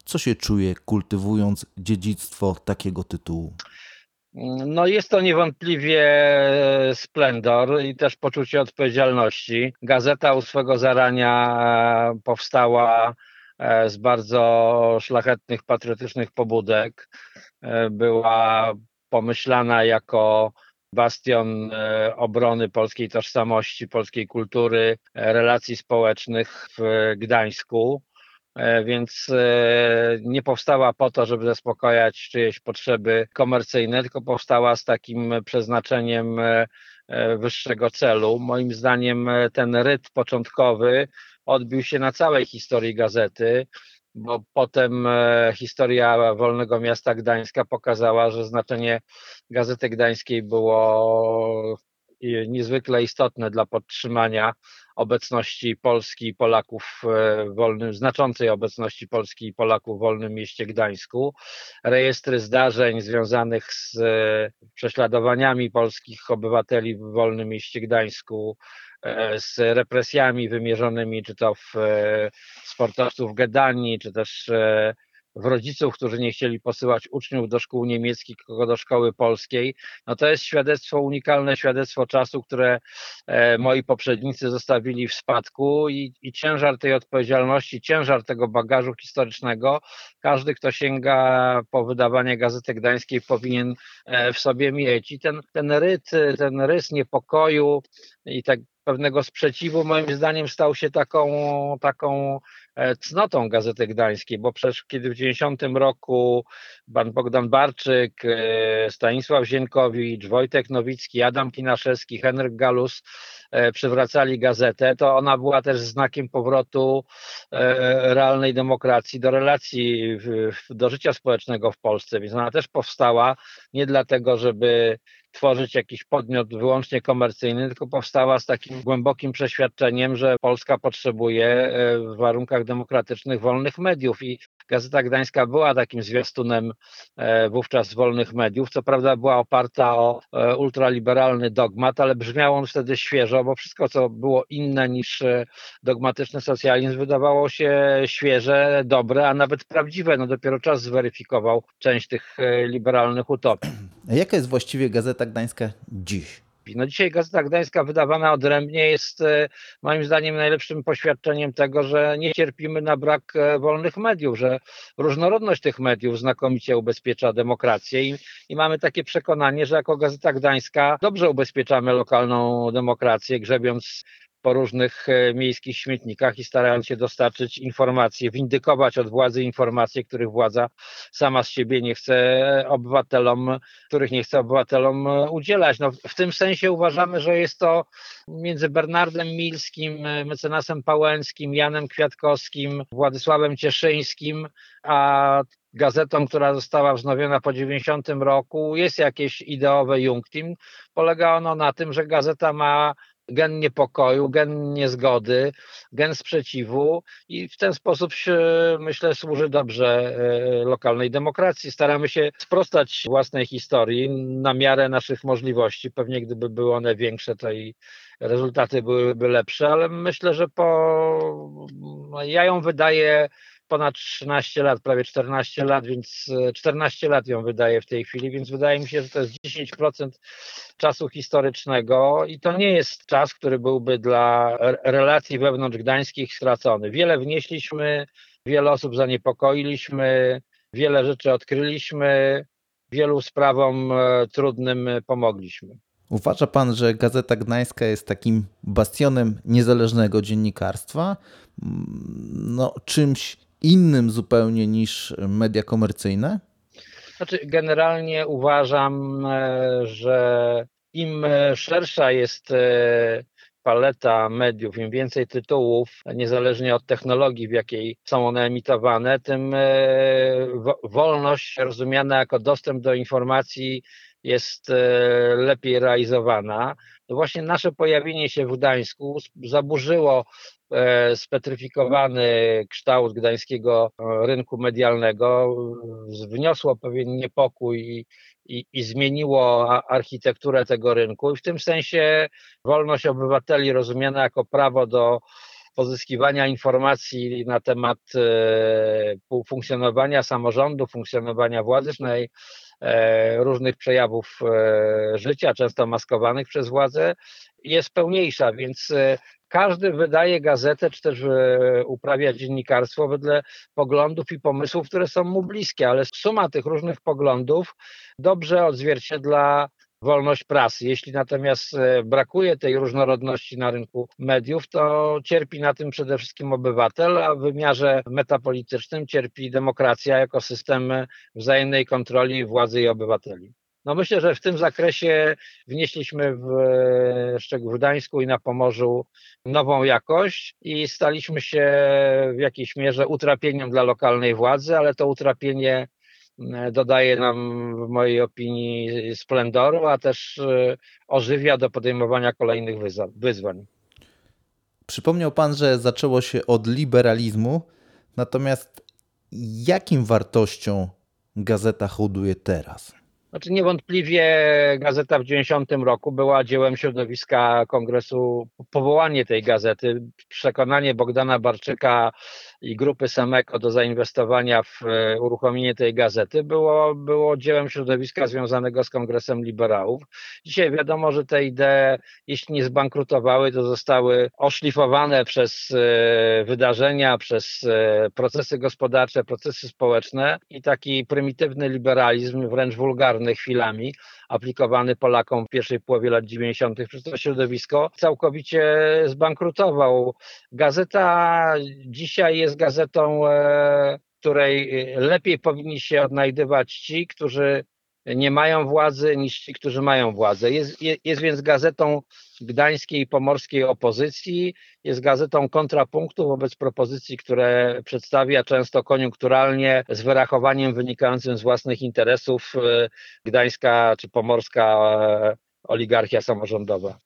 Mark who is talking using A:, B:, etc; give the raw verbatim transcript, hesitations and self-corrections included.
A: Co się czuje, kultywując dziedzictwo takiego tytułu?
B: No jest to niewątpliwie splendor i też poczucie odpowiedzialności. Gazeta u swego zarania powstała z bardzo szlachetnych, patriotycznych pobudek. Była pomyślana jako bastion obrony polskiej tożsamości, polskiej kultury, relacji społecznych w Gdańsku. Więc nie powstała po to, żeby zaspokajać czyjeś potrzeby komercyjne, tylko powstała z takim przeznaczeniem wyższego celu. Moim zdaniem ten rytm początkowy odbił się na całej historii gazety, bo potem historia Wolnego Miasta Gdańska pokazała, że znaczenie Gazety Gdańskiej było niezwykle istotne dla podtrzymania obecności Polski i Polaków w wolnym, znaczącej obecności Polski i Polaków w wolnym mieście Gdańsku. Rejestry zdarzeń związanych z prześladowaniami polskich obywateli w wolnym mieście Gdańsku, z represjami wymierzonymi czy to w sportowców Gedanii, czy też w rodziców, którzy nie chcieli posyłać uczniów do szkół niemieckich, tylko do szkoły polskiej. No to jest świadectwo, unikalne świadectwo czasu, które moi poprzednicy zostawili w spadku i, i ciężar tej odpowiedzialności, ciężar tego bagażu historycznego, każdy, kto sięga po wydawanie Gazety Gdańskiej, powinien w sobie mieć. I ten, ten ryt, ten rys niepokoju i tak pewnego sprzeciwu, moim zdaniem, stał się taką, taką cnotą Gazety Gdańskiej, bo przecież kiedy w dziewięćdziesiątym roku pan Bogdan Barczyk, Stanisław Zienkiewicz, Wojtek Nowicki, Adam Kinaszewski, Henryk Galus przywracali gazetę, to ona była też znakiem powrotu realnej demokracji do relacji, do życia społecznego w Polsce, więc ona też powstała nie dlatego, żeby tworzyć jakiś podmiot wyłącznie komercyjny, tylko powstała z takim głębokim przeświadczeniem, że Polska potrzebuje w warunkach demokratycznych wolnych mediów i Gazeta Gdańska była takim zwiastunem wówczas wolnych mediów. Co prawda była oparta o ultraliberalny dogmat, ale brzmiało on wtedy świeżo, bo wszystko, co było inne niż dogmatyczny socjalizm, wydawało się świeże, dobre, a nawet prawdziwe. No dopiero czas zweryfikował część tych liberalnych utopii.
A: A jaka jest właściwie Gazeta Gdańska dziś?
B: No dzisiaj Gazeta Gdańska wydawana odrębnie jest moim zdaniem najlepszym poświadczeniem tego, że nie cierpimy na brak wolnych mediów, że różnorodność tych mediów znakomicie ubezpiecza demokrację i, i mamy takie przekonanie, że jako Gazeta Gdańska dobrze ubezpieczamy lokalną demokrację, grzebiąc po różnych miejskich śmietnikach i starając się dostarczyć informacje, windykować od władzy informacje, których władza sama z siebie nie chce obywatelom, których nie chce obywatelom udzielać. No, w tym sensie uważamy, że jest to między Bernardem Milskim, mecenasem Pałęckim, Janem Kwiatkowskim, Władysławem Cieszyńskim, a gazetą, która została wznowiona po dziewięćdziesiątym roku, jest jakieś ideowe Junktim. Polega ono na tym, że gazeta ma gen niepokoju, gen niezgody, gen sprzeciwu i w ten sposób się, myślę, służy dobrze lokalnej demokracji. Staramy się sprostać własnej historii na miarę naszych możliwości. Pewnie gdyby były one większe, to i rezultaty byłyby lepsze, ale myślę, że po... ja ją wydaję ponad trzynaście lat, prawie czternaście lat, więc czternaście lat ją wydaję w tej chwili, więc wydaje mi się, że to jest dziesięć procent czasu historycznego i to nie jest czas, który byłby dla relacji wewnątrz gdańskich stracony. Wiele wnieśliśmy, wiele osób zaniepokoiliśmy, wiele rzeczy odkryliśmy, wielu sprawom trudnym pomogliśmy.
A: Uważa pan, że Gazeta Gdańska jest takim bastionem niezależnego dziennikarstwa? No, czymś innym zupełnie niż media komercyjne?
B: Znaczy, generalnie uważam, że im szersza jest paleta mediów, im więcej tytułów, niezależnie od technologii, w jakiej są one emitowane, tym wolność rozumiana jako dostęp do informacji jest lepiej realizowana. No właśnie nasze pojawienie się w Gdańsku zaburzyło spetryfikowany kształt gdańskiego rynku medialnego, wniosło pewien niepokój i, i, i zmieniło architekturę tego rynku i w tym sensie wolność obywateli rozumiana jako prawo do pozyskiwania informacji na temat e, funkcjonowania samorządu, funkcjonowania władzy, przynajmniej e, różnych przejawów e, życia, często maskowanych przez władzę, jest pełniejsza, więc e, każdy wydaje gazetę, czy też e, uprawia dziennikarstwo wedle poglądów i pomysłów, które są mu bliskie, ale suma tych różnych poglądów dobrze odzwierciedla wolność prasy. Jeśli natomiast e, brakuje tej różnorodności na rynku mediów, to cierpi na tym przede wszystkim obywatel, a w wymiarze metapolitycznym cierpi demokracja jako system wzajemnej kontroli władzy i obywateli. No myślę, że w tym zakresie wnieśliśmy w, szczególnie w Gdańsku i na Pomorzu nową jakość i staliśmy się w jakiejś mierze utrapieniem dla lokalnej władzy, ale to utrapienie dodaje nam, w mojej opinii, splendoru, a też ożywia do podejmowania kolejnych wyzwań.
A: Przypomniał Pan, że zaczęło się od liberalizmu, natomiast jakim wartościom gazeta hołduje teraz?
B: Znaczy niewątpliwie gazeta w dziewięćdziesiątym roku była dziełem środowiska kongresu. Powołanie tej gazety, przekonanie Bogdana Barczyka i grupy Semeko do zainwestowania w uruchomienie tej gazety było, było dziełem środowiska związanego z Kongresem Liberałów. Dzisiaj wiadomo, że te idee, jeśli nie zbankrutowały, to zostały oszlifowane przez wydarzenia, przez procesy gospodarcze, procesy społeczne i taki prymitywny liberalizm, wręcz wulgarny chwilami, aplikowany Polakom w pierwszej połowie lat dziewięćdziesiątych przez to środowisko, całkowicie zbankrutował. Gazeta dzisiaj jest gazetą, której lepiej powinni się odnajdywać ci, którzy nie mają władzy, niż ci, którzy mają władzę. Jest, jest, jest więc gazetą gdańskiej i pomorskiej opozycji, jest gazetą kontrapunktu wobec propozycji, które przedstawia często koniunkturalnie, z wyrachowaniem wynikającym z własnych interesów gdańska czy pomorska oligarchia samorządowa.